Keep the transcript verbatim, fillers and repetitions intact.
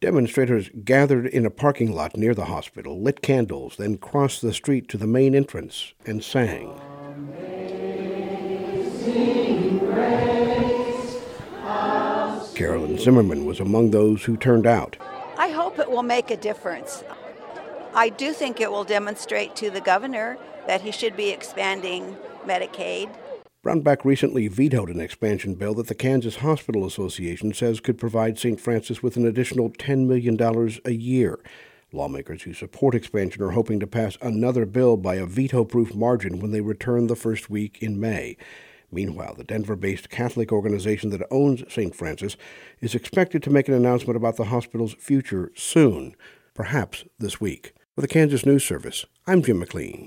Demonstrators gathered in a parking lot near the hospital, lit candles, then crossed the street to the main entrance and sang. Amazing Grace. Carolyn Zimmerman was among those who turned out. I hope it will make a difference. I do think it will demonstrate to the governor that he should be expanding Medicaid. Brownback recently vetoed an expansion bill that the Kansas Hospital Association says could provide Saint Francis with an additional ten million dollars a year. Lawmakers who support expansion are hoping to pass another bill by a veto-proof margin when they return the first week in May. Meanwhile, the Denver-based Catholic organization that owns Saint Francis is expected to make an announcement about the hospital's future soon, perhaps this week. For the Kansas News Service, I'm Jim McLean.